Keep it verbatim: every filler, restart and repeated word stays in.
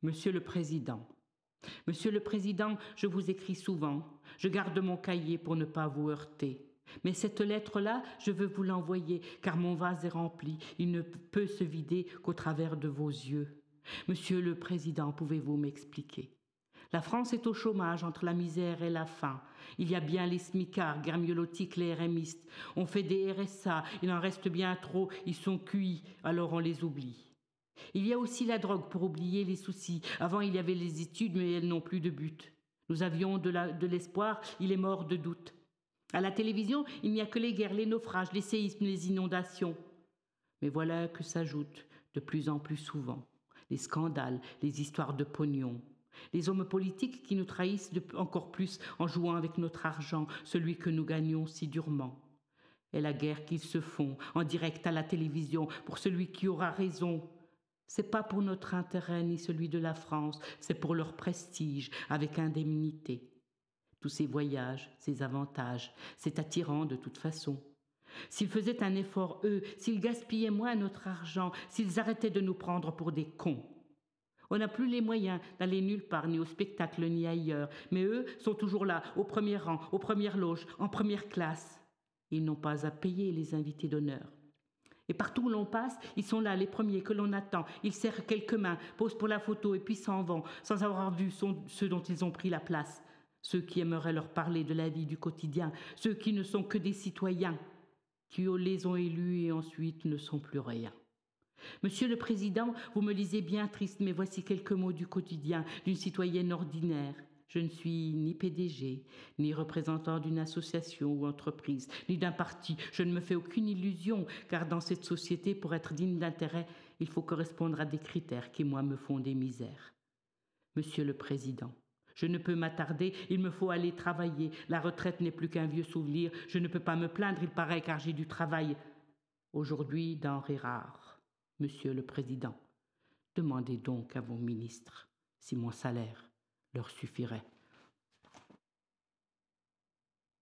Monsieur le Président, Monsieur le Président, je vous écris souvent. Je garde mon cahier pour ne pas vous heurter. Mais cette lettre-là, je veux vous l'envoyer, car mon vase est rempli. Il ne peut se vider qu'au travers de vos yeux. Monsieur le Président, pouvez-vous m'expliquer? La France est au chômage entre la misère et la faim. Il y a bien les smicards, guermiolotiques, les RMistes. On fait des R S A, il en reste bien trop, ils sont cuits, alors on les oublie. Il y a aussi la drogue pour oublier les soucis. Avant, il y avait les études, mais elles n'ont plus de but. Nous avions de, la, de l'espoir, il est mort de doute. À la télévision, il n'y a que les guerres, les naufrages, les séismes, les inondations. Mais voilà que s'ajoutent de plus en plus souvent les scandales, les histoires de pognon. Les hommes politiques qui nous trahissent de, encore plus en jouant avec notre argent, celui que nous gagnons si durement. Et la guerre qu'ils se font en direct à la télévision pour celui qui aura raison. C'est pas pour notre intérêt ni celui de la France, c'est pour leur prestige avec indemnité. Tous ces voyages, ces avantages, c'est attirant de toute façon. S'ils faisaient un effort, eux, s'ils gaspillaient moins notre argent, s'ils arrêtaient de nous prendre pour des cons. On n'a plus les moyens d'aller nulle part, ni au spectacle, ni ailleurs. Mais eux sont toujours là, au premier rang, aux premières loges, en première classe. Ils n'ont pas à payer les invités d'honneur. Et partout où l'on passe, ils sont là, les premiers que l'on attend. Ils serrent quelques mains, posent pour la photo et puis s'en vont, sans avoir vu ceux dont ils ont pris la place. Ceux qui aimeraient leur parler de la vie du quotidien, ceux qui ne sont que des citoyens, qui les ont élus et ensuite ne sont plus rien. Monsieur le Président, vous me lisez bien triste, mais voici quelques mots du quotidien d'une citoyenne ordinaire. Je ne suis ni P D G, ni représentant d'une association ou entreprise, ni d'un parti. Je ne me fais aucune illusion, car dans cette société, pour être digne d'intérêt, il faut correspondre à des critères qui, moi, me font des misères. Monsieur le Président, je ne peux m'attarder, il me faut aller travailler. La retraite n'est plus qu'un vieux souvenir. Je ne peux pas me plaindre, il paraît, car j'ai du travail. Aujourd'hui, denrées rares. Monsieur le Président, demandez donc à vos ministres si mon salaire leur suffirait.